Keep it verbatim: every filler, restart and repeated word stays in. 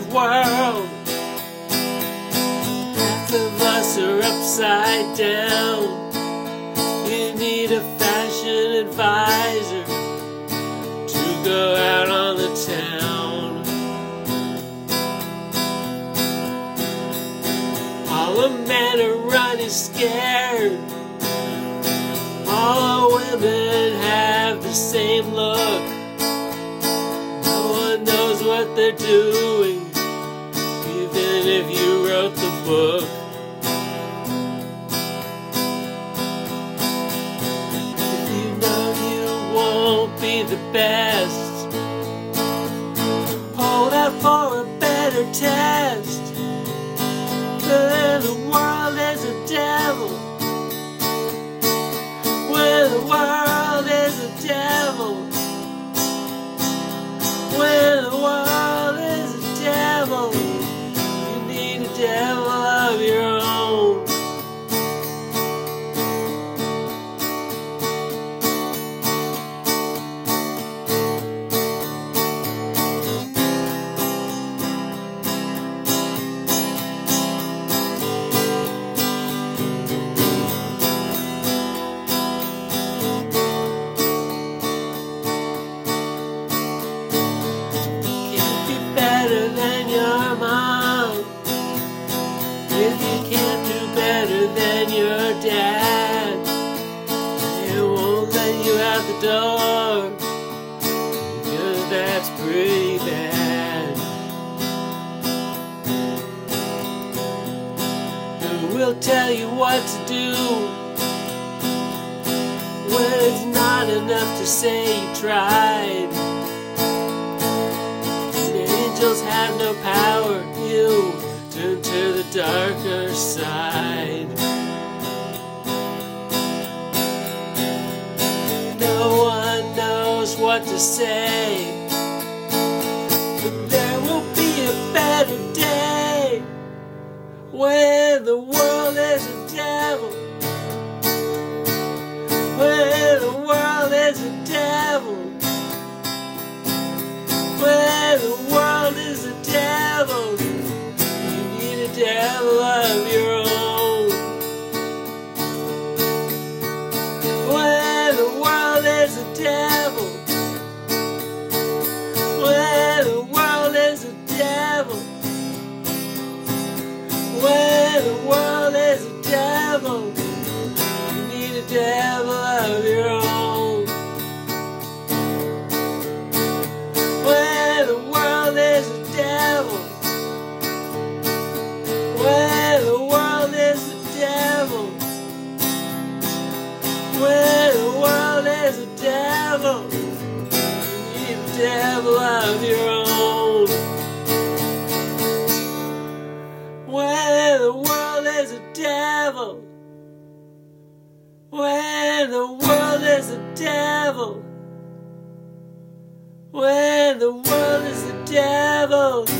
world. Half of us are upside down. You need a fashion advisor to go out on the town. All the men are running scared. All the women have the same look. No one knows what they're doing, even if you wrote the book. If you know you won't be the best, hold out for a better test. Where the world is a devil, where the world is a devil, where the world is a devil, you need a devil of your own. Better than your mom, if you can't do better than your dad, they won't let you out the door, because that's pretty bad. Who will tell you what to do when it's not enough to say you tried? Angels have no power, you turn to the darker side. No one knows what to say, but there will be a better day, where the world is a devil, where the world is a devil, where the world is a devil, you need a devil of your own. Where the world is a devil, where the world is a devil, where the world is a devil, you need a devil of your own. Where the world is a devil, where the world is a devil, where the world is a devil, you need a devil of your own. Where the world is a devil, where the world is a devil, where the world is the devil,